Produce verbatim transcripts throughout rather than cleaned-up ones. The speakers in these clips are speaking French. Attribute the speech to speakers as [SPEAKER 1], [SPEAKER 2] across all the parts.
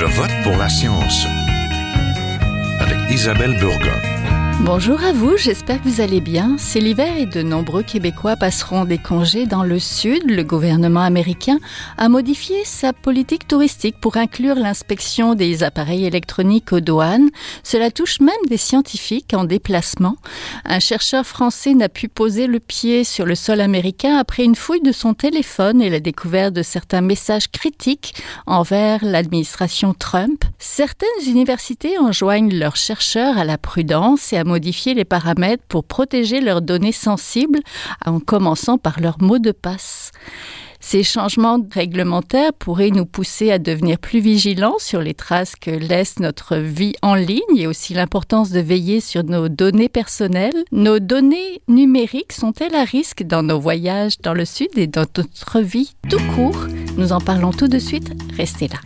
[SPEAKER 1] vote pour la science avec Isabelle Burgon.
[SPEAKER 2] Bonjour à vous, j'espère que vous allez bien. C'est l'hiver et de nombreux Québécois passeront des congés dans le sud. Le gouvernement américain a modifié sa politique touristique pour inclure l'inspection des appareils électroniques aux douanes. Cela touche même des scientifiques en déplacement. Un chercheur français n'a pu poser le pied sur le sol américain après une fouille de son téléphone et la découverte de certains messages critiques envers l'administration Trump. Certaines universités enjoignent leurs chercheurs à la prudence et à modifier les paramètres pour protéger leurs données sensibles, en commençant par leur mot de passe. Ces changements réglementaires pourraient nous pousser à devenir plus vigilants sur les traces que laisse notre vie en ligne et aussi l'importance de veiller sur nos données personnelles. Nos données numériques sont-elles à risque dans nos voyages dans le Sud et dans notre vie tout court? Nous en parlons tout de suite. Restez là.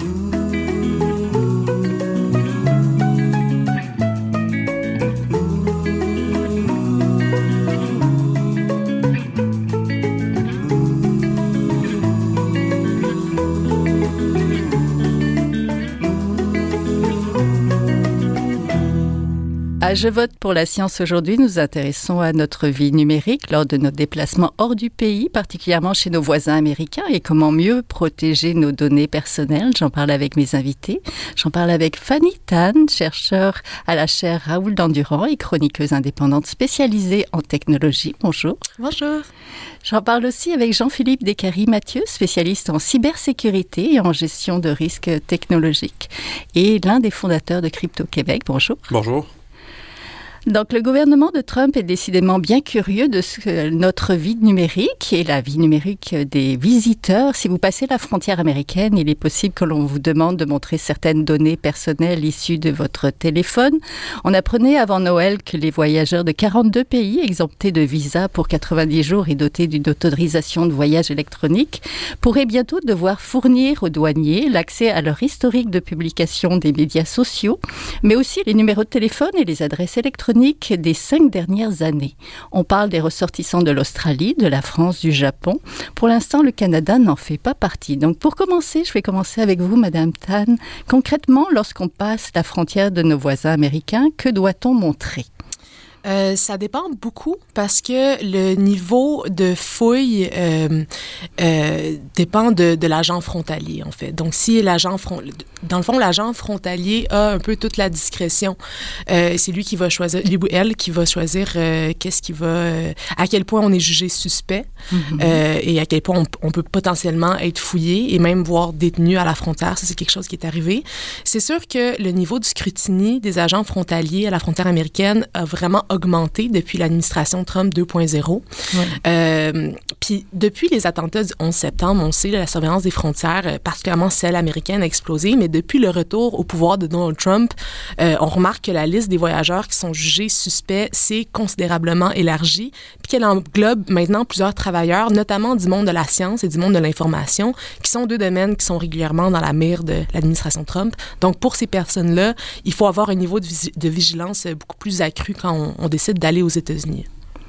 [SPEAKER 2] À Je vote pour la science aujourd'hui, nous nous intéressons à notre vie numérique lors de nos déplacements hors du pays, particulièrement chez nos voisins américains, et comment mieux protéger nos données personnelles. J'en parle avec mes invités. J'en parle avec Fanny Tan, chercheure à la chaire Raoul Dandurand et chroniqueuse indépendante spécialisée en technologie. Bonjour.
[SPEAKER 3] Bonjour.
[SPEAKER 2] J'en parle aussi avec Jean-Philippe Descaries-Mathieu, spécialiste en cybersécurité et en gestion de risques technologiques, et l'un des fondateurs de Crypto Québec. Bonjour.
[SPEAKER 4] Bonjour.
[SPEAKER 2] Donc, le gouvernement de Trump est décidément bien curieux de ce que notre vie numérique et la vie numérique des visiteurs. Si vous passez la frontière américaine, il est possible que l'on vous demande de montrer certaines données personnelles issues de votre téléphone. On apprenait avant Noël que les voyageurs de quarante-deux pays exemptés de visa pour quatre-vingt-dix jours et dotés d'une autorisation de voyage électronique pourraient bientôt devoir fournir aux douaniers l'accès à leur historique de publication des médias sociaux, mais aussi les numéros de téléphone et les adresses électroniques des cinq dernières années. On parle des ressortissants de l'Australie, de la France, du Japon. Pour l'instant, le Canada n'en fait pas partie. Donc, pour commencer, je vais commencer avec vous, Madame Tan. Concrètement, lorsqu'on passe la frontière de nos voisins américains, que doit-on montrer?
[SPEAKER 3] Euh, ça dépend beaucoup parce que le niveau de fouille euh, euh, dépend de, de l'agent frontalier, en fait. Donc, si l'agent front, dans le fond, l'agent frontalier a un peu toute la discrétion. Euh, c'est lui qui va choisir, lui ou elle qui va choisir euh, qu'est-ce qui va, euh, à quel point on est jugé suspect mm-hmm. euh, et à quel point on, on peut potentiellement être fouillé et même voire détenu à la frontière. Ça, c'est quelque chose qui est arrivé. C'est sûr que le niveau du scrutiny des agents frontaliers à la frontière américaine a vraiment augmenté depuis l'administration Trump deux point zéro. Ouais. Euh, puis depuis les attentats du onze septembre, on sait, là, la surveillance des frontières, particulièrement celle américaine, a explosé, mais depuis le retour au pouvoir de Donald Trump, euh, on remarque que la liste des voyageurs qui sont jugés suspects s'est considérablement élargie, puis qu'elle englobe maintenant plusieurs travailleurs, notamment du monde de la science et du monde de l'information, qui sont deux domaines qui sont régulièrement dans la mire de l'administration Trump. Donc pour ces personnes-là, il faut avoir un niveau de, vis- de vigilance beaucoup plus accru quand on, on décide d'aller aux États-Unis.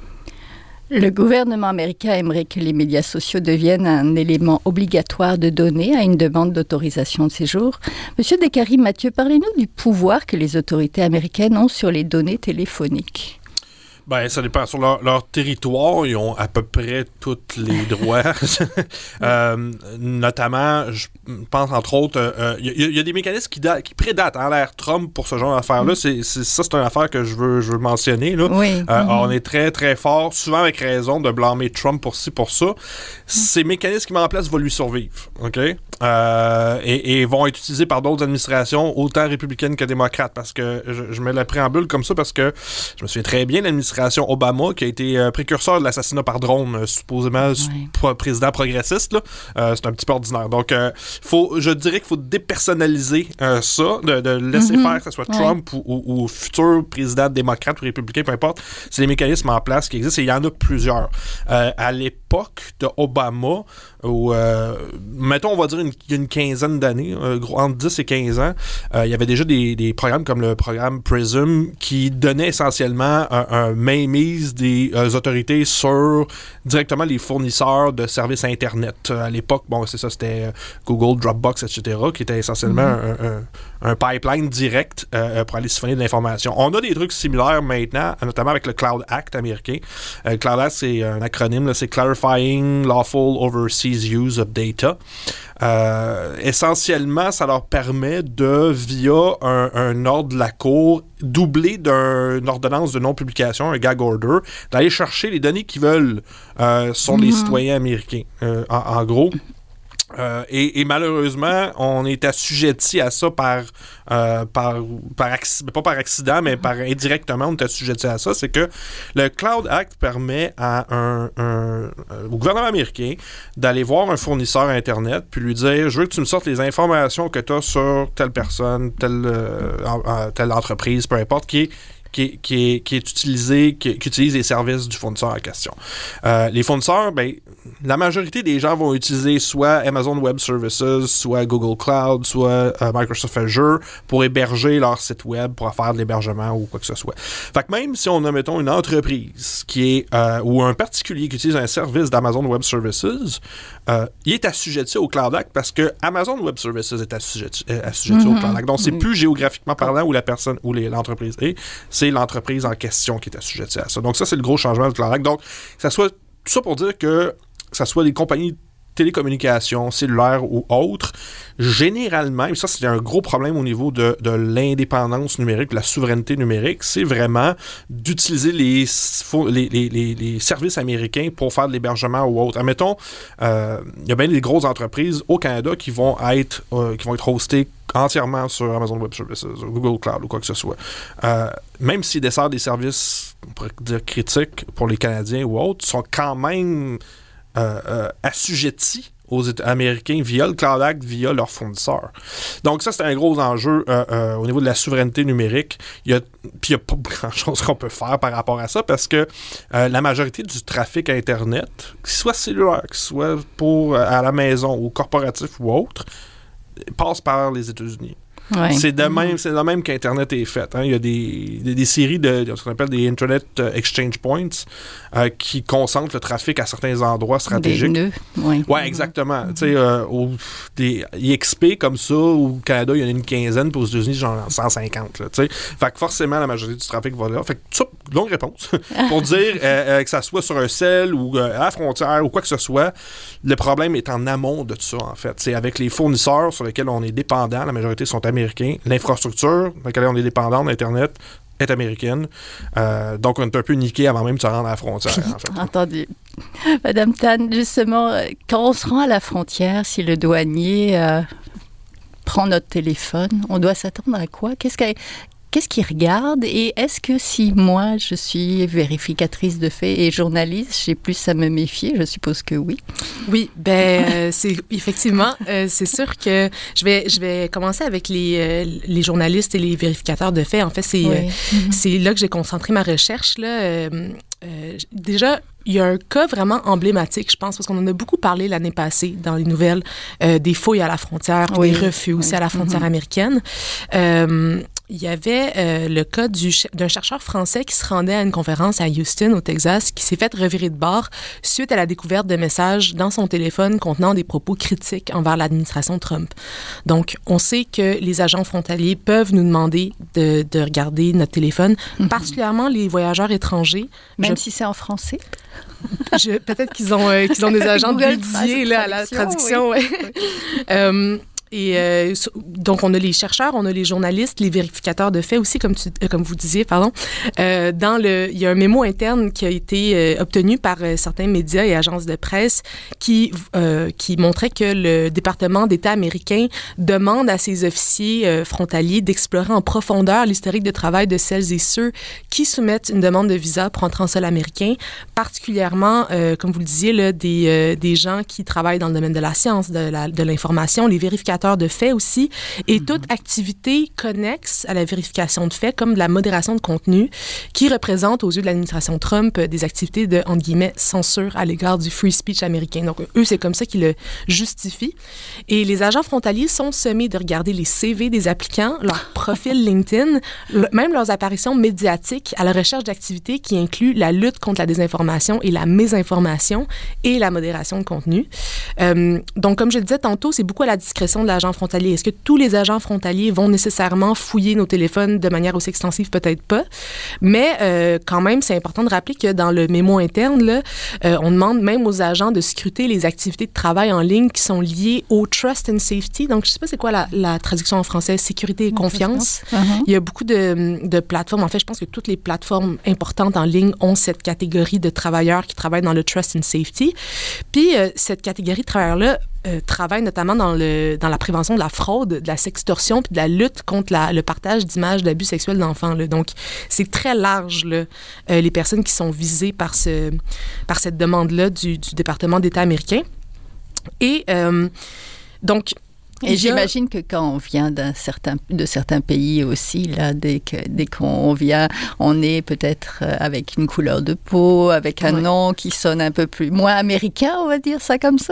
[SPEAKER 2] Le gouvernement américain aimerait que les médias sociaux deviennent un élément obligatoire de données à une demande d'autorisation de séjour. Monsieur Descaries-Mathieu, parlez-nous du pouvoir que les autorités américaines ont sur les données téléphoniques.
[SPEAKER 4] Ben, ça dépend. Sur leur, leur territoire, ils ont à peu près tous les droits. euh, notamment, je pense entre autres, il euh, y, y, y a des mécanismes qui, da- qui prédatent hein, l'ère Trump pour ce genre d'affaires-là. Mm. C'est, c'est, ça, c'est une affaire que je veux, je veux mentionner. Là.
[SPEAKER 2] Oui.
[SPEAKER 4] Euh, mm-hmm. On est très, très fort, souvent avec raison, de blâmer Trump pour ci, pour ça. Mm. Ces mécanismes qu'il met en place vont lui survivre. OK? Euh, et, et vont être utilisés par d'autres administrations, autant républicaines que démocrates. Parce que je, je mets la préambule comme ça parce que je me souviens très bien de l'administration Obama, qui a été euh, précurseur de l'assassinat par drone, euh, supposément oui. pro- président progressiste. Là. Euh, c'est un petit peu ordinaire. Donc, euh, faut, je dirais qu'il faut dépersonnaliser euh, ça, de, de laisser mm-hmm. faire, que ce soit Trump ouais. ou, ou, ou futur président démocrate ou républicain, peu importe. C'est les mécanismes en place qui existent et il y en a plusieurs. Euh, à l'époque de Obama, où, euh, mettons, on va dire, une, il y a une quinzaine d'années, euh, entre dix et quinze ans, euh, il y avait déjà des, des programmes comme le programme PRISM qui donnait essentiellement un, un mainmise des euh, autorités sur directement les fournisseurs de services Internet. À l'époque, bon, c'est ça, c'était Google, Dropbox, et cetera, qui était essentiellement mm-hmm. un, un, un pipeline direct euh, pour aller siphonner de l'information. On a des trucs similaires maintenant, notamment avec le Cloud Act américain. Euh, le Cloud Act, c'est un acronyme, là, c'est Clarifying Lawful Overseas Use of Data. Euh, essentiellement, ça leur permet de, via un, un ordre de la Cour, doublé d'une ordonnance de non-publication, un gag order, d'aller chercher les données qu'ils veulent euh, sur mm-hmm. les citoyens américains. Euh, en, en gros, Euh, et, et malheureusement, on est assujetti à ça par, euh, par, par accident, pas par accident, mais par indirectement, on est assujetti à ça. C'est que le Cloud Act permet à un, un, au gouvernement américain d'aller voir un fournisseur Internet puis lui dire « Je veux que tu me sortes les informations que tu as sur telle personne, telle, euh, telle entreprise, peu importe, qui est Qui, qui, est, qui est utilisé, qui, qui utilise les services du fournisseur en question. Euh, les fournisseurs, ben, la majorité des gens vont utiliser soit Amazon Web Services, soit Google Cloud, soit euh, Microsoft Azure pour héberger leur site web, pour faire de l'hébergement ou quoi que ce soit. Fait que même si on a, mettons, une entreprise qui est, euh, ou un particulier qui utilise un service d'Amazon Web Services, euh, il est assujetti au Cloud Act parce que Amazon Web Services est assujetti, euh, assujetti mm-hmm. au Cloud Act. Donc, c'est plus géographiquement parlant où la personne, où les, l'entreprise est, c'est l'entreprise en question qui est assujettie à ça. Donc ça, c'est le gros changement du Cloud Act. Donc, ça soit tout ça pour dire que ça soit des compagnies de télécommunications, cellulaires ou autres, généralement, et ça, c'est un gros problème au niveau de, de l'indépendance numérique, de la souveraineté numérique, c'est vraiment d'utiliser les, les, les, les, les services américains pour faire de l'hébergement ou autre. Admettons, euh, il y a bien des grosses entreprises au Canada qui vont être, euh, qui vont être hostées entièrement sur Amazon Web Services, ou Google Cloud ou quoi que ce soit. Euh, même s'ils desservent des services, on pourrait dire, critiques pour les Canadiens ou autres, sont quand même euh, euh, assujettis aux États américains via le Cloud Act, via leurs fournisseurs. Donc ça, c'est un gros enjeu euh, euh, au niveau de la souveraineté numérique. Il y a, puis il n'y a pas grand-chose qu'on peut faire par rapport à ça parce que euh, la majorité du trafic Internet, que ce soit cellulaire, que ce soit pour, euh, à la maison ou corporatif ou autre, passe par les États-Unis. Ouais. C'est de même, c'est de même qu'Internet est fait. Hein. Il y a des, des, des séries de, de ce qu'on appelle des Internet Exchange Points euh, qui concentrent le trafic à certains endroits stratégiques.
[SPEAKER 2] Des nœuds, oui.
[SPEAKER 4] Oui, exactement. Mm-hmm. Tu sais, euh, au, des I X P comme ça, au Canada, il y en a une quinzaine, puis aux États-Unis, genre cent cinquante. Là, fait que forcément, la majorité du trafic va là. Fait que ça, longue réponse. Pour dire euh, euh, que ça soit sur un cell ou euh, à la frontière ou quoi que ce soit, le problème est en amont de tout ça, en fait. C'est avec les fournisseurs sur lesquels on est dépendant, la majorité sont américains. L'infrastructure dans laquelle on est dépendant d'Internet est américaine. Euh, donc, on est un peu niqué avant même de se rendre à la frontière. En fait.
[SPEAKER 2] Entendu. Madame Tan, justement, quand on se rend à la frontière, si le douanier euh, prend notre téléphone, on doit s'attendre à quoi? Qu'est-ce qu'il Qu'est-ce qu'il regarde et est-ce que si moi, je suis vérificatrice de faits et journaliste, j'ai plus à me méfier? Je suppose que oui.
[SPEAKER 3] Oui, ben euh, c'est effectivement, euh, c'est sûr que je vais, je vais commencer avec les, euh, les journalistes et les vérificateurs de faits. En fait, c'est, oui. euh, mm-hmm. c'est là que j'ai concentré ma recherche. Là. Euh, euh, déjà, il y a un cas vraiment emblématique, je pense, parce qu'on en a beaucoup parlé l'année passée dans les nouvelles, euh, des fouilles à la frontière, oui. des refus aussi oui. à la frontière mm-hmm. américaine. Euh, il y avait euh, le cas du, d'un chercheur français qui se rendait à une conférence à Houston, au Texas, qui s'est fait revirer de bord suite à la découverte de messages dans son téléphone contenant des propos critiques envers l'administration Trump. Donc, on sait que les agents frontaliers peuvent nous demander de, de regarder notre téléphone, mm-hmm. particulièrement les voyageurs étrangers.
[SPEAKER 2] Même
[SPEAKER 3] Je...
[SPEAKER 2] si c'est en français?
[SPEAKER 3] Je, peut-être qu'ils ont, euh, qu'ils ont des agents dédiés là, à la traduction. Oui. Ouais. euh, Et euh, donc, on a les chercheurs, on a les journalistes, les vérificateurs de faits aussi, comme, tu, euh, comme vous disiez, pardon. Euh, dans le, il y a un mémo interne qui a été euh, obtenu par euh, certains médias et agences de presse qui, euh, qui montrait que le département d'État américain demande à ses officiers euh, frontaliers d'explorer en profondeur l'historique de travail de celles et ceux qui soumettent une demande de visa pour entrer en sol américain, particulièrement, euh, comme vous le disiez, là, des, euh, des gens qui travaillent dans le domaine de la science, de, la, de l'information, les vérificateurs vérificateur de faits aussi, et mm-hmm. toute activité connexe à la vérification de faits, comme de la modération de contenu, qui représente aux yeux de l'administration Trump des activités de, entre guillemets, censure à l'égard du free speech américain. Donc, eux, c'est comme ça qu'ils le justifient. Et les agents frontaliers sont sommés de regarder les C V des applicants, leur profil LinkedIn, le, même leurs apparitions médiatiques à la recherche d'activités qui incluent la lutte contre la désinformation et la mésinformation et la modération de contenu. Euh, donc, comme je le disais tantôt, c'est beaucoup à la discrétion de l'agent frontalier. Est-ce que tous les agents frontaliers vont nécessairement fouiller nos téléphones de manière aussi extensive? Peut-être pas. Mais euh, quand même, c'est important de rappeler que dans le mémo interne, là, euh, on demande même aux agents de scruter les activités de travail en ligne qui sont liées au trust and safety. Donc, je ne sais pas c'est quoi la, la traduction en français, sécurité et confiance. Uh-huh. Il y a beaucoup de, de plateformes. En fait, je pense que toutes les plateformes importantes en ligne ont cette catégorie de travailleurs qui travaillent dans le trust and safety. Puis, euh, cette catégorie de travailleurs-là euh, travaille notamment dans, le, dans la prévention de la fraude, de la sextorsion puis de la lutte contre la, le partage d'images d'abus sexuels d'enfants. Là. Donc, c'est très large, là, euh, les personnes qui sont visées par, ce, par cette demande-là du, du département d'État américain. Et euh, donc...
[SPEAKER 2] Et a... j'imagine que quand on vient d'un certain, de certains pays aussi, là, dès, que, dès qu'on vient, on est peut-être avec une couleur de peau, avec un ouais. nom qui sonne un peu plus moins américain, on va dire ça comme ça.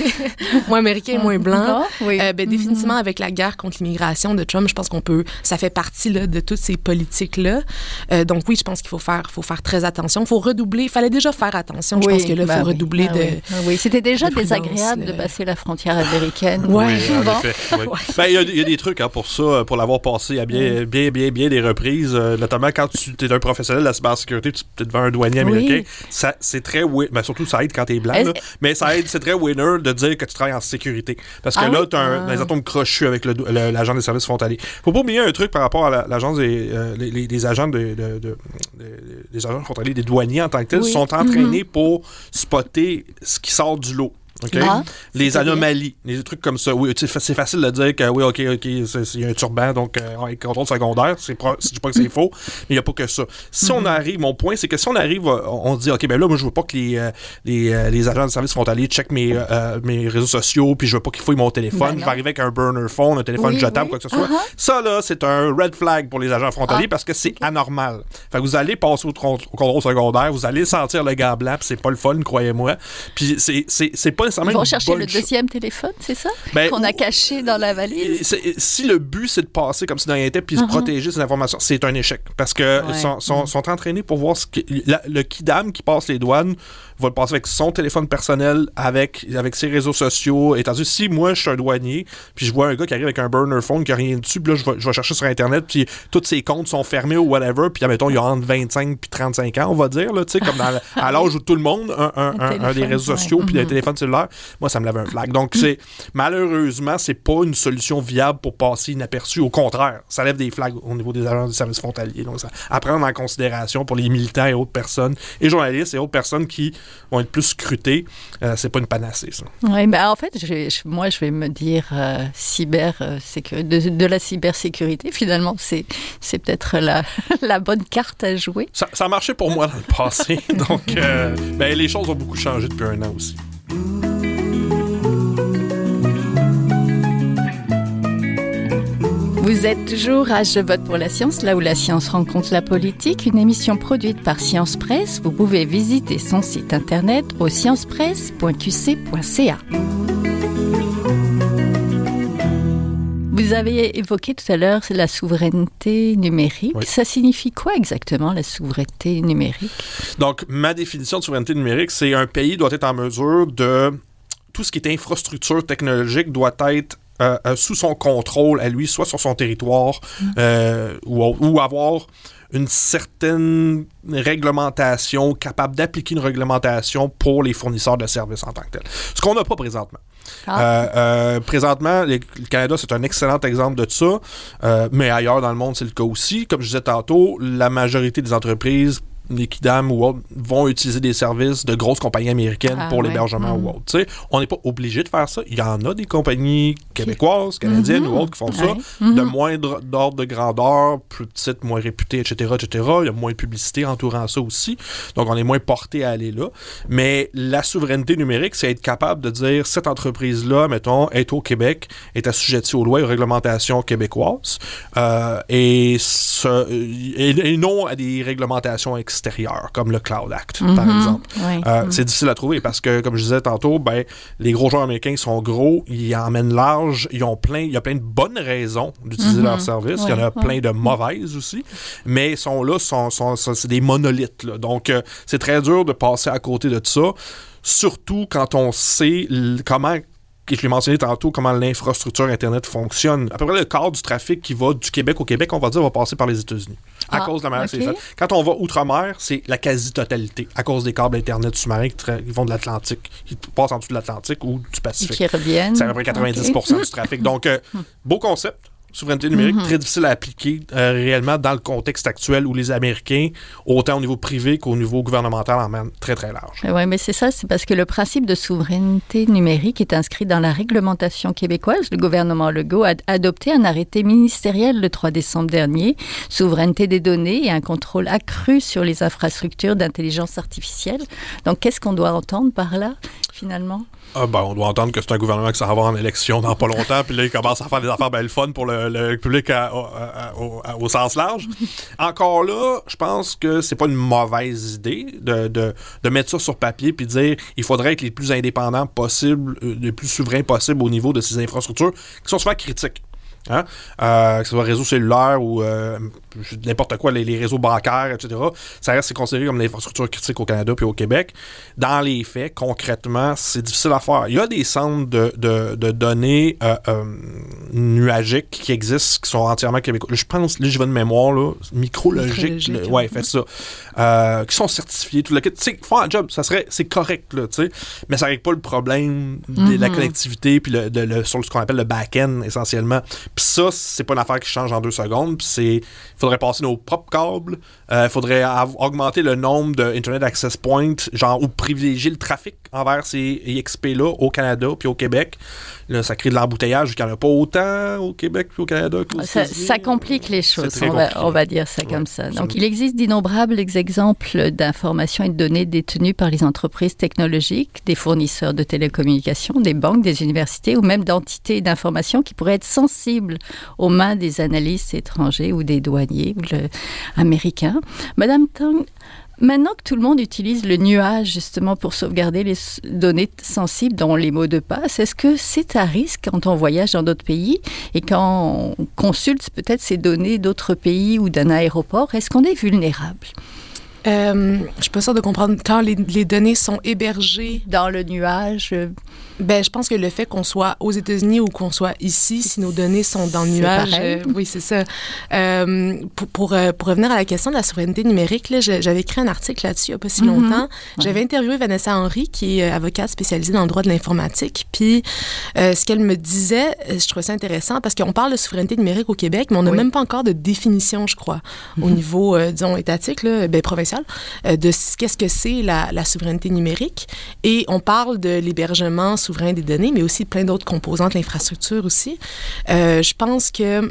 [SPEAKER 3] moins américain, moins blanc.
[SPEAKER 2] Non, oui.
[SPEAKER 3] euh, ben, définitivement, mm-hmm. avec la guerre contre l'immigration de Trump, je pense qu'on peut, ça fait partie là, de toutes ces politiques-là. Euh, donc oui, je pense qu'il faut faire, faut faire très attention. Il faut redoubler. Il fallait déjà faire attention. Je oui, pense que là, il ben faut oui, redoubler ben de...
[SPEAKER 2] Oui. oui, c'était déjà de désagréable de passer la frontière américaine.
[SPEAKER 3] Ouais.
[SPEAKER 4] Oui, souvent. Il ouais. ben, y, y a des trucs hein, pour ça, pour l'avoir passé à bien, mm. bien, bien, bien des reprises, euh, notamment quand tu es un professionnel de la cybersécurité, tu es devant un douanier américain. Oui. Ça, c'est très wi- ben, surtout, ça aide quand t'es blanc, là, mais ça aide, c'est très winner de dire que tu travailles en sécurité. Parce que ah, là, tu as un, ah. atomes crochus avec le, le, l'agent des services frontaliers. Faut pas oublier un truc par rapport à la, l'agence des euh, les, les, les agents de, de, de, de, de, des agents frontaliers, des douaniers en tant que tels, oui. sont entraînés mm-hmm. pour spotter ce qui sort du lot. Okay? Ah, les anomalies, les trucs comme ça. Oui, c'est facile de dire que oui, OK, OK, il y a un turban, donc euh, ouais, contrôle secondaire. C'est pro- je dis pas que c'est faux, mais il n'y a pas que ça. Si mm-hmm. on arrive, mon point, c'est que si on arrive, on se dit, OK, ben là, moi, je veux pas que les, euh, les, euh, les agents de services frontaliers checkent mes, euh, mes réseaux sociaux, puis je veux pas qu'ils fouillent mon téléphone. Ben je vais arriver avec un burner phone, un téléphone oui, jetable, oui. quoi que ce soit. Uh-huh. Ça, là, c'est un red flag pour les agents frontaliers ah, parce que c'est okay. anormal. Fait que vous allez passer au, tron- au contrôle secondaire, vous allez sentir le gars blanc, puis c'est pas le fun, croyez-moi. Puis c'est, c'est, c'est pas nécessairement
[SPEAKER 2] une bonne le deuxième téléphone, c'est ça? Ben, qu'on a caché dans la valise?
[SPEAKER 4] Si le but, c'est de passer comme si de rien n'était puis uh-huh. de protéger ces informations, c'est un échec. Parce que ouais. sont, sont, mm. sont entraînés pour voir ce que, la, le kidam qui passe les douanes va le passer avec son téléphone personnel, avec, avec ses réseaux sociaux. Et tandis si moi, je suis un douanier, puis je vois un gars qui arrive avec un burner phone qui n'a rien dessus, puis là, je vais, je vais chercher sur Internet, puis tous ses comptes sont fermés ou whatever, puis admettons, il y a entre vingt-cinq puis trente-cinq ans, on va dire, là, tu sais, comme dans, à l'âge où tout le monde a un, un, un, un des réseaux sociaux ouais. puis mm-hmm. un téléphone cellulaire. Moi, ça me lève un flag. Donc, c'est, malheureusement, c'est pas une solution viable pour passer inaperçu. Au contraire, ça lève des flags au niveau des agents du service frontalier. Donc, ça, à prendre en considération pour les militants et autres personnes, et journalistes et autres personnes qui vont être plus scrutées. Euh, c'est pas une panacée, ça.
[SPEAKER 2] Oui, ben en fait, je, je, moi, je vais me dire euh, cyber, euh, sécu- de, de la cybersécurité, finalement, c'est, c'est peut-être la, la bonne carte à jouer.
[SPEAKER 4] Ça, ça a marché pour moi dans le passé. Donc, euh, ben, les choses ont beaucoup changé depuis un an aussi.
[SPEAKER 2] Vous êtes toujours à Je vote pour la science, là où la science rencontre la politique, une émission produite par Science Presse. Vous pouvez visiter son site internet au science presse point q c point c a. Vous avez évoqué tout à l'heure la souveraineté numérique. Oui. Ça signifie quoi exactement, la souveraineté numérique?
[SPEAKER 4] Donc, ma définition de souveraineté numérique, c'est un pays doit être en mesure de... Tout ce qui est infrastructure technologique doit être Euh, euh, sous son contrôle à lui, soit sur son territoire mmh. euh, ou, ou avoir une certaine réglementation, capable d'appliquer une réglementation pour les fournisseurs de services en tant que tel. Ce qu'on n'a pas présentement. Ah. Euh, euh, présentement, les, le Canada, c'est un excellent exemple de ça, euh, mais ailleurs dans le monde, c'est le cas aussi. Comme je disais tantôt, la majorité des entreprises les Kidam ou autres, vont utiliser des services de grosses compagnies américaines ah, pour ouais. l'hébergement mmh. ou autre. T'sais, on n'est pas obligé de faire ça. Il y en a des compagnies québécoises, canadiennes mmh. ou autres qui font ça, ouais. mmh. de moindre d'ordre de grandeur, plus petites, moins réputées, et cetera, et cetera. Il y a moins de publicité entourant ça aussi. Donc, on est moins porté à aller là. Mais la souveraineté numérique, c'est être capable de dire, cette entreprise-là, mettons, est au Québec, est assujettie aux lois et aux réglementations québécoises, euh, et, ce, et, et non à des réglementations extérieures, comme le Cloud Act, mm-hmm. par exemple. Oui. Euh, mm-hmm. C'est difficile à trouver parce que, comme je disais tantôt, ben, les gros joueurs américains sont gros, ils emmènent large, ils ont plein, il y a plein de bonnes raisons d'utiliser mm-hmm. leurs services, oui, il y en a oui. plein de mauvaises aussi, mais ils sont là, sont, sont, sont, c'est des monolithes. Là. Donc, euh, c'est très dur de passer à côté de ça, surtout quand on sait l- comment... je l'ai mentionné tantôt, comment l'infrastructure Internet fonctionne. À peu près le quart du trafic qui va du Québec au Québec, on va dire, va passer par les États-Unis. À ah, cause de la manière okay. que c'est fait. Quand on va outre-mer, c'est la quasi-totalité. À cause des câbles Internet sous-marins qui, tra- qui vont de l'Atlantique, qui passent en dessous de l'Atlantique ou du Pacifique.
[SPEAKER 2] Et qui reviennent.
[SPEAKER 4] C'est à peu près quatre-vingt-dix pour cent okay. du trafic. Donc, euh, beau concept. Souveraineté numérique, mm-hmm. très difficile à appliquer euh, réellement dans le contexte actuel où les Américains, autant au niveau privé qu'au niveau gouvernemental, emmènent très, très large.
[SPEAKER 2] Oui, mais c'est ça, c'est parce que le principe de souveraineté numérique est inscrit dans la réglementation québécoise. Le gouvernement Legault a adopté un arrêté ministériel le trois décembre dernier, souveraineté des données et un contrôle accru sur les infrastructures d'intelligence artificielle. Donc, qu'est-ce qu'on doit entendre par là, finalement?
[SPEAKER 4] Ah ben, on doit entendre que c'est un gouvernement qui s'en va avoir en élection dans pas longtemps, puis là, il commence à faire des affaires bien le fun pour le, le public à, à, à, au, à, au sens large. Encore là, je pense que c'est pas une mauvaise idée de, de, de mettre ça sur papier puis de dire il faudrait être les plus indépendants possibles, les plus souverains possibles au niveau de ces infrastructures qui sont souvent critiques. Hein? Euh, que ce soit réseau cellulaire ou euh, n'importe quoi, les, les réseaux bancaires, et cetera. Ça reste considéré comme une infrastructure critique au Canada puis au Québec. Dans les faits, concrètement, c'est difficile à faire. Il y a des centres de, de, de données euh, euh, nuagiques qui existent, qui sont entièrement québécois. Je pense, là, j'y vais de mémoire, là, Micrologique, le, ouais, fait ça. Euh, qui sont certifiés, tout le kit. Tu sais, faire un job, ça serait, c'est correct, là, tu sais, mais ça règle pas le problème de mm-hmm. la connectivité puis le, de, le, sur ce qu'on appelle le back-end, essentiellement. Puis ça, c'est pas une affaire qui change en deux secondes. Puis c'est... Il faudrait passer nos propres câbles. Il euh, faudrait av- augmenter le nombre de Internet Access Points, genre, ou privilégier le trafic envers ces I X P-là au Canada puis au Québec. Là, ça crée de l'embouteillage vu qu'il n'y en a pas autant au Québec puis au Canada qu'aux
[SPEAKER 2] ça, ça complique les choses, on va, on va dire ça ouais, comme ça. Donc, il existe d'innombrables exemples d'informations et de données détenues par les entreprises technologiques, des fournisseurs de télécommunications, des banques, des universités ou même d'entités d'information qui pourraient être sensibles aux mains des analystes étrangers ou des douaniers ou le, américains. Madame Tang, maintenant que tout le monde utilise le nuage justement pour sauvegarder les données sensibles, dont les mots de passe, est-ce que c'est à risque quand on voyage dans d'autres pays et quand on consulte peut-être ces données d'autres pays ou d'un aéroport, est-ce qu'on est vulnérable?
[SPEAKER 3] Euh, je suis pas sûre de comprendre. Quand les, les données sont hébergées
[SPEAKER 2] dans le nuage, euh...
[SPEAKER 3] ben je pense que le fait qu'on soit aux États-Unis ou qu'on soit ici, si nos données sont dans le nuage, euh, oui c'est ça. Euh, pour pour, euh, pour revenir à la question de la souveraineté numérique, là, j'avais écrit un article là-dessus il y a pas si longtemps. Mm-hmm. J'avais ouais. interviewé Vanessa Henry, qui est avocate spécialisée dans le droit de l'informatique. Puis euh, ce qu'elle me disait, je trouvais ça intéressant parce qu'on parle de souveraineté numérique au Québec, mais on n'a oui. même pas encore de définition, je crois, mm-hmm. au niveau euh, disons étatique, là, ben provincial. De qu'est-ce que c'est la, la souveraineté numérique. Et on parle de l'hébergement souverain des données, mais aussi plein d'autres composantes de l'infrastructure aussi. Euh, je pense que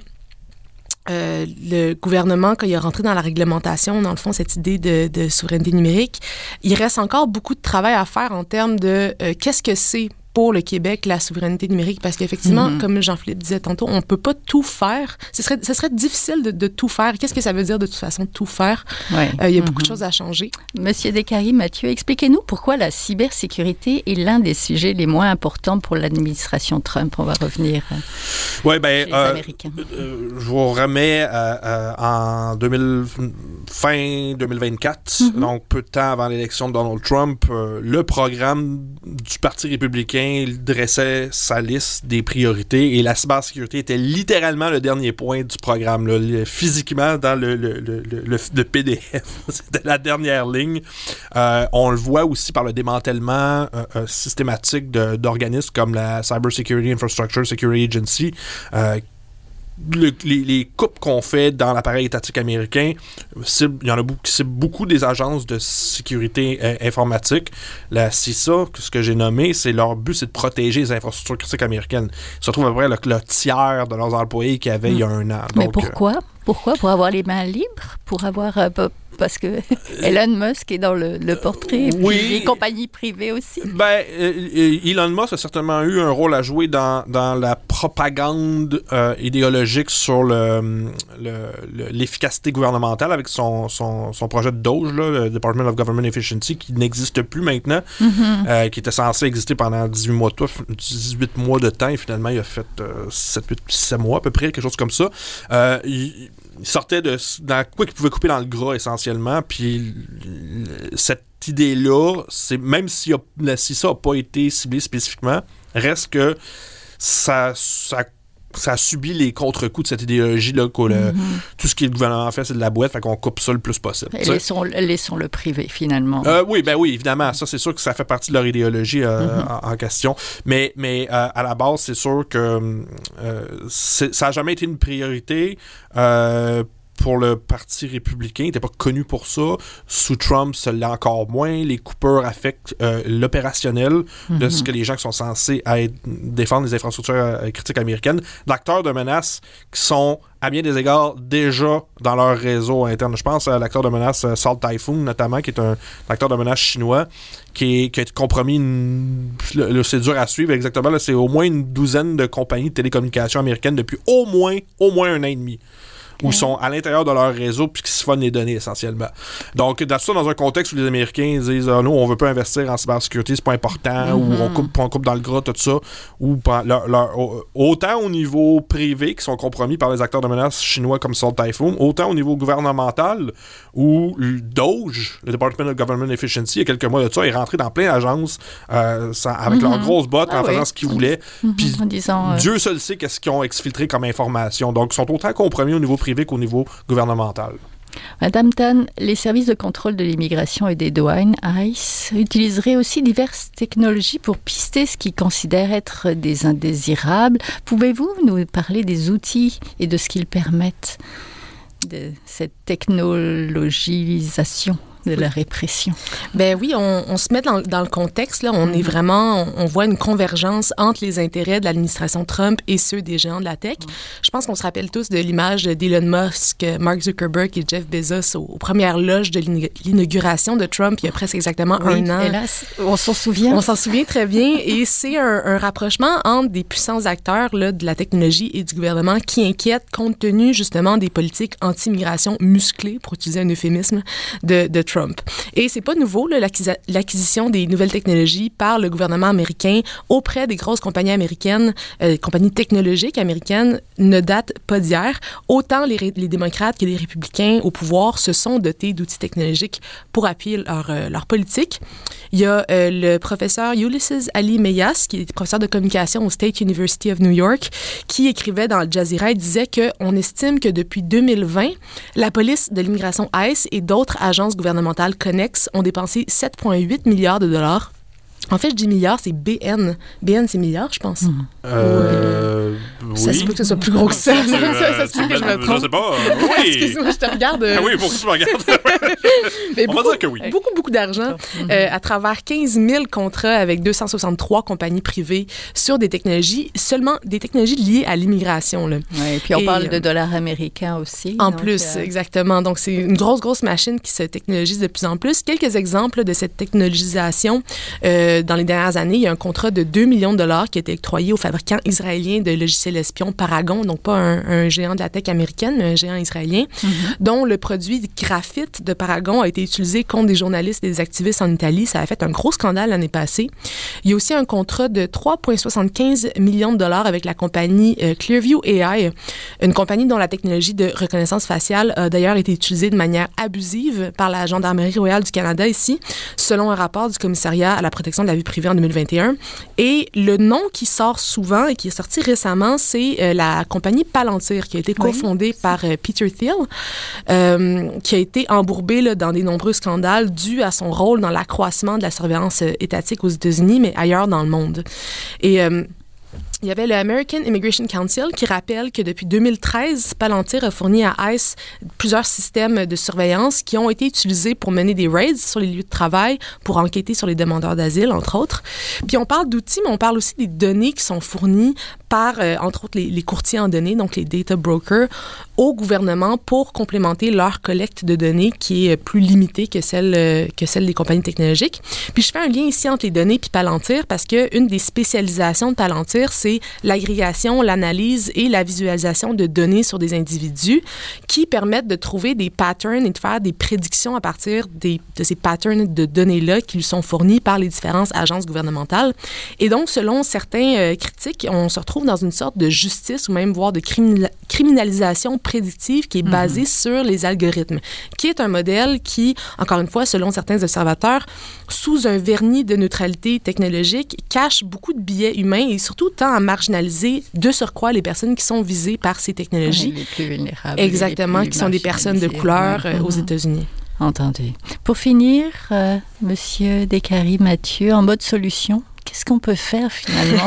[SPEAKER 3] euh, le gouvernement, quand il est rentré dans la réglementation, dans le fond, cette idée de, de souveraineté numérique, il reste encore beaucoup de travail à faire en termes de euh, qu'est-ce que c'est pour le Québec, la souveraineté numérique, parce qu'effectivement, mm-hmm. comme Jean-Philippe disait tantôt, on ne peut pas tout faire. Ce serait, ce serait difficile de, de tout faire. Qu'est-ce que ça veut dire, de toute façon, tout faire? Ouais. Euh, il y a mm-hmm. beaucoup de choses à changer.
[SPEAKER 2] Monsieur Descaries, Mathieu, expliquez-nous pourquoi la cybersécurité est l'un des sujets les moins importants pour l'administration Trump. On va revenir
[SPEAKER 4] ouais, ben,
[SPEAKER 2] chez les
[SPEAKER 4] euh,
[SPEAKER 2] Américains.
[SPEAKER 4] Euh, je vous remets euh, euh, en deux mille, fin deux mille vingt-quatre, mm-hmm. donc peu de temps avant l'élection de Donald Trump, euh, le programme du Parti républicain il dressait sa liste des priorités et la cybersécurité était littéralement le dernier point du programme, là, le, physiquement dans le, le, le, le, le P D F. C'était la dernière ligne. Euh, on le voit aussi par le démantèlement euh, euh, systématique de, d'organismes comme la Cyber Security Infrastructure Security Agency, euh, Le, les, les coupes qu'on fait dans l'appareil étatique américain, il y en a beaucoup, c'est beaucoup des agences de sécurité euh, informatique. La C I S A, ce que j'ai nommé, c'est leur but, c'est de protéger les infrastructures critiques américaines. Ils se retrouvent à peu près le, le tiers de leurs employés qu'il y avait mmh. il y a un an.
[SPEAKER 2] Mais
[SPEAKER 4] donc,
[SPEAKER 2] pourquoi?
[SPEAKER 4] Euh,
[SPEAKER 2] Pourquoi? Pour avoir les mains libres? Pour avoir... Euh, parce que Elon Musk est dans le, le portrait, et puis
[SPEAKER 4] oui.
[SPEAKER 2] les compagnies privées aussi.
[SPEAKER 4] Ben, euh, Elon Musk a certainement eu un rôle à jouer dans, dans la propagande euh, idéologique sur le, le, le, l'efficacité gouvernementale avec son, son, son projet de Doge, là, le Department of Government Efficiency, qui n'existe plus maintenant, mm-hmm. euh, qui était censé exister pendant dix-huit mois, dix-huit mois de temps, et finalement, il a fait euh, sept, huit, sept mois à peu près, quelque chose comme ça. Euh, il, Il sortait de dans quoi qu'il pouvait couper dans le gras essentiellement, puis cette idée-là, c'est même si la C I S A n'a pas été ciblée spécifiquement, reste que ça, ça, ça a subi les contre-coups de cette idéologie-là, que le, mm-hmm. tout ce que le gouvernement fait, c'est de la boîte, fait qu'on coupe ça le plus possible. Et
[SPEAKER 2] laissons, laissons le privé, finalement.
[SPEAKER 4] Euh, oui, ben oui, évidemment, ça, c'est sûr que ça fait partie de leur idéologie euh, mm-hmm. en, en question, mais, mais euh, à la base, c'est sûr que euh, c'est, ça n'a jamais été une priorité euh, pour le Parti républicain. Il n'était pas connu pour ça. Sous Trump, ça l'est encore moins. Les coupures affectent euh, l'opérationnel mm-hmm. de ce que les gens qui sont censés être, défendre les infrastructures euh, critiques américaines, d'acteurs de menaces qui sont, à bien des égards, déjà dans leur réseau interne. Je pense à l'acteur de menace euh, Salt Typhoon, notamment, qui est un, un acteur de menace chinois, qui, est, qui a été compromis. Une, là, là, c'est dur à suivre exactement. Là, c'est au moins une douzaine de compagnies de télécommunications américaines depuis au moins, au moins un an et demi. Où ils sont à l'intérieur de leur réseau puis qui se font les données essentiellement. Donc, dans ça, dans un contexte où les Américains disent ah, « nous, on veut pas investir en cybersécurité, c'est pas important, mm-hmm. ou on coupe, on coupe dans le gras, tout ça », ou leur, leur, autant au niveau privé, qui sont compromis par les acteurs de menace chinois comme Salt Typhoon, autant au niveau gouvernemental, où le Doge, le Department of Government Efficiency, il y a quelques mois de ça, est rentré dans plein d'agences euh, avec mm-hmm. leurs grosses bottes ah, en faisant oui. ce qu'ils voulaient.
[SPEAKER 2] Mm-hmm.
[SPEAKER 4] Puis
[SPEAKER 2] disant, euh...
[SPEAKER 4] Dieu seul sait qu'est-ce qu'ils ont exfiltré comme information. Donc, ils sont autant compromis au niveau privé qu'au niveau gouvernemental.
[SPEAKER 2] Madame Tan, les services de contrôle de l'immigration et des douanes, I C E, utiliseraient aussi diverses technologies pour pister ce qu'ils considèrent être des indésirables. Pouvez-vous nous parler des outils et de ce qu'ils permettent de cette technologisation de la répression?
[SPEAKER 3] Ben oui, on, on se met dans, dans le contexte, là, on mm-hmm. est vraiment, on, on voit une convergence entre les intérêts de l'administration Trump et ceux des géants de la tech. Mm-hmm. Je pense qu'on se rappelle tous de l'image d'Elon Musk, Mark Zuckerberg et Jeff Bezos aux, aux premières loges de l'inauguration de Trump il y a presque exactement
[SPEAKER 2] oui,
[SPEAKER 3] un an.
[SPEAKER 2] Hélas, on s'en souvient.
[SPEAKER 3] On s'en souvient très bien et c'est un, un rapprochement entre des puissants acteurs là, de la technologie et du gouvernement qui inquiètent compte tenu justement des politiques anti-immigration musclées, pour utiliser un euphémisme, de, de Trump. Trump. Et c'est pas nouveau, là, l'acquis- l'acquisition des nouvelles technologies par le gouvernement américain auprès des grosses compagnies américaines, euh, compagnies technologiques américaines, ne date pas d'hier. Autant les, ré- les démocrates que les républicains au pouvoir se sont dotés d'outils technologiques pour appuyer leur, euh, leur politique. Il y a euh, le professeur Ulysses Ali Meyas, qui est professeur de communication au State University of New York, qui écrivait dans Al Jazeera et disait qu'on estime que depuis deux mille vingt, la police de l'immigration I C E et d'autres agences gouvernementales connexes ont dépensé sept virgule huit milliards de dollars. En fait, je dis milliards, c'est B N. B N, c'est milliards, je pense. Mmh.
[SPEAKER 4] Euh, oui.
[SPEAKER 3] Ça se peut que ce soit plus gros que ça. ça, ça, ça se peut que je me trompe.
[SPEAKER 4] Je sais pas. Euh, oui.
[SPEAKER 3] Excuse-moi, je te regarde.
[SPEAKER 4] Ah oui, il faut que tu me regardes.
[SPEAKER 3] Mais
[SPEAKER 4] On
[SPEAKER 3] beaucoup,
[SPEAKER 4] va dire que oui.
[SPEAKER 3] Beaucoup, beaucoup d'argent euh, à travers quinze mille contrats avec deux cent soixante-trois compagnies privées sur des technologies, seulement des technologies liées à l'immigration. Là.
[SPEAKER 2] Ouais, et puis on
[SPEAKER 3] et,
[SPEAKER 2] parle de dollars américains aussi.
[SPEAKER 3] En
[SPEAKER 2] donc,
[SPEAKER 3] plus, euh... exactement. Donc, c'est une grosse, grosse machine qui se technologise de plus en plus. Quelques exemples de cette technologisation euh, dans les dernières années. Il y a un contrat de deux millions de dollars qui a été octroyé au fabricant israélien de logiciels espions Paragon, donc pas un, un géant de la tech américaine, mais un géant israélien, mm-hmm. dont le produit graphite de Paragon a été utilisé contre des journalistes et des activistes en Italie. Ça a fait un gros scandale l'année passée. Il y a aussi un contrat de trois virgule soixante-quinze millions de dollars avec la compagnie euh, Clearview A I, une compagnie dont la technologie de reconnaissance faciale a d'ailleurs été utilisée de manière abusive par la Gendarmerie royale du Canada ici, selon un rapport du commissariat à la protection de la vie privée en deux mille vingt et un. Et le nom qui sort souvent et qui est sorti récemment, c'est euh, la compagnie Palantir, qui a été cofondée oui. par euh, Peter Thiel, euh, qui a été embourbée là, dans des nombreux scandales dus à son rôle dans l'accroissement de la surveillance euh, étatique aux États-Unis, mais ailleurs dans le monde. Et... Euh, il y avait le American Immigration Council qui rappelle que depuis deux mille treize, Palantir a fourni à ICE plusieurs systèmes de surveillance qui ont été utilisés pour mener des raids sur les lieux de travail, pour enquêter sur les demandeurs d'asile, entre autres. Puis on parle d'outils, mais on parle aussi des données qui sont fournies par, euh, entre autres, les, les courtiers en données, donc les data brokers, au gouvernement pour complémenter leur collecte de données qui est plus limitée que celle, euh, que celle des compagnies technologiques. Puis je fais un lien ici entre les données puis Palantir parce qu'une des spécialisations de Palantir, c'est l'agrégation, l'analyse et la visualisation de données sur des individus qui permettent de trouver des patterns et de faire des prédictions à partir des, de ces patterns de données-là qui lui sont fournis par les différentes agences gouvernementales. Et donc, selon certains euh, critiques, on se retrouve dans une sorte de justice ou même voire de criminal- criminalisation prédictive qui est basée mm-hmm. sur les algorithmes, qui est un modèle qui, encore une fois, selon certains observateurs, sous un vernis de neutralité technologique, cache beaucoup de biais humains et surtout tend à marginaliser de surcroît les personnes qui sont visées par ces technologies.
[SPEAKER 2] Les plus vulnérables.
[SPEAKER 3] Exactement,
[SPEAKER 2] les plus
[SPEAKER 3] qui sont des personnes de couleur ouais. euh, aux États-Unis.
[SPEAKER 2] Entendu. Pour finir, euh, Monsieur Descaries-Mathieu, en mode solution, qu'est-ce qu'on peut faire finalement?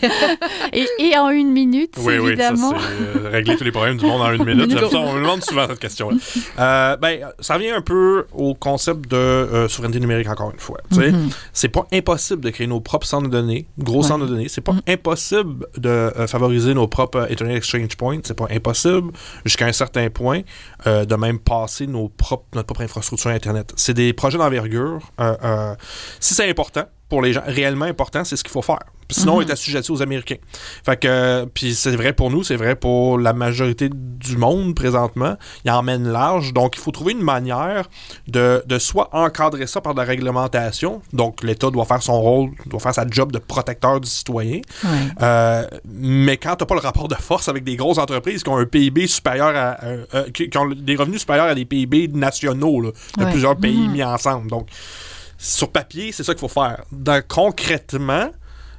[SPEAKER 2] et, et en une minute,
[SPEAKER 4] oui,
[SPEAKER 2] évidemment.
[SPEAKER 4] Oui, ça, c'est euh, régler tous les problèmes du monde en une minute. C'est ça, on me demande souvent cette question-là. Euh, ben, ça revient un peu au concept de euh, souveraineté numérique, encore une fois. Mm-hmm. C'est pas impossible de créer nos propres centres de données, gros ouais. centres de données. C'est pas mm-hmm. impossible de euh, favoriser nos propres Internet Exchange Points. C'est pas impossible, jusqu'à un certain point, euh, de même passer nos propres, notre propre infrastructure Internet. C'est des projets d'envergure. Euh, euh, si c'est important, pour les gens réellement important, c'est ce qu'il faut faire. Sinon, mm-hmm. on est assujetti aux Américains. Fait que, puis c'est vrai pour nous, c'est vrai pour la majorité du monde présentement. Ils emmènent large. Donc, il faut trouver une manière de, de soit encadrer ça par de la réglementation. Donc, l'État doit faire son rôle, doit faire sa job de protecteur du citoyen.
[SPEAKER 2] Ouais.
[SPEAKER 4] Euh, mais quand tu n'as pas le rapport de force avec des grosses entreprises qui ont un P I B supérieur à... Euh, euh, qui, qui ont des revenus supérieurs à des P I B nationaux là, de ouais. plusieurs pays mm-hmm. mis ensemble. Donc, sur papier, c'est ça qu'il faut faire. Dans, concrètement,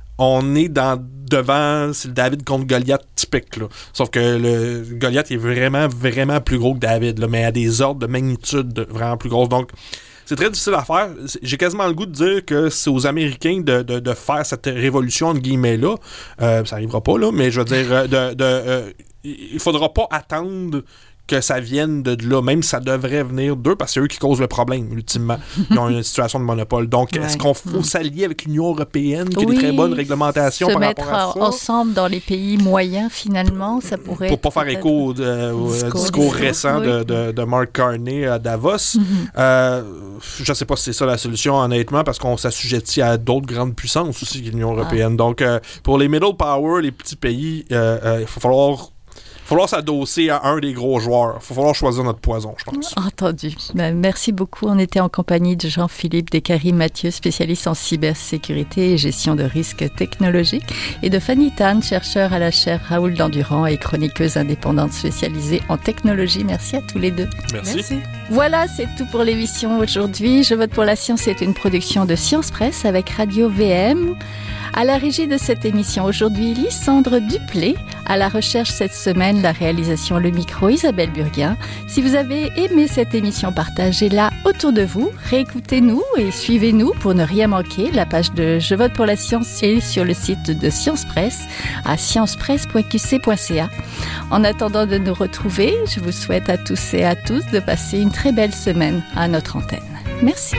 [SPEAKER 4] on est dans devant, c'est le David contre Goliath typique. Là. Sauf que le Goliath est vraiment, vraiment plus gros que David, là, mais à des ordres de magnitude vraiment plus grosses. Donc, c'est très difficile à faire. J'ai quasiment le goût de dire que c'est aux Américains de, de, de faire cette révolution, entre guillemets-là. Euh, ça n'arrivera pas, là, mais je veux dire, de, de, euh, il ne faudra pas attendre que ça vienne de là, même si ça devrait venir d'eux, parce que c'est eux qui causent le problème, ultimement. Ils ont une situation de monopole. Donc, ouais. est-ce qu'on faut s'allier avec l'Union européenne, qui oui, a des très bonnes réglementations par rapport à ça?
[SPEAKER 2] Se mettre ensemble dans les pays moyens, finalement, ça pourrait
[SPEAKER 4] Pour pas faire écho de, au discours, discours récent oui. de, de, de Mark Carney à Davos. Mm-hmm. Euh, je sais pas si c'est ça la solution, honnêtement, parce qu'on s'assujettit à d'autres grandes puissances aussi que l'Union européenne. Ah. Donc, euh, pour les middle power, les petits pays, euh, euh, il va falloir... Il va falloir s'adosser à un des gros joueurs. Il va falloir choisir notre poison, je pense.
[SPEAKER 2] Entendu. Ben, merci beaucoup. On était en compagnie de Jean-Philippe Descaries-Mathieu, spécialiste en cybersécurité et gestion de risques technologiques, et de Fanny Tan, chercheur à la chaire Raoul Dandurand et chroniqueuse indépendante spécialisée en technologie. Merci à tous les deux.
[SPEAKER 4] Merci.
[SPEAKER 2] Merci. Voilà, c'est tout pour l'émission aujourd'hui. Je vote pour la science est une production de Science Presse avec Radio V M. À la régie de cette émission aujourd'hui, Lysandre Duplé. À la recherche cette semaine, la réalisation, le micro, Isabelle Burguin. Si vous avez aimé cette émission, partagez-la autour de vous. Réécoutez-nous et suivez-nous pour ne rien manquer. La page de Je vote pour la science est sur le site de Science Presse à science presse point q c point c a. En attendant de nous retrouver, je vous souhaite à tous et à tous de passer une très belle semaine à notre antenne. Merci.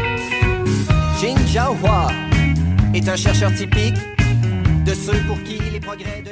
[SPEAKER 5] Jin Jiahua est un chercheur typique de ceux pour qui les progrès de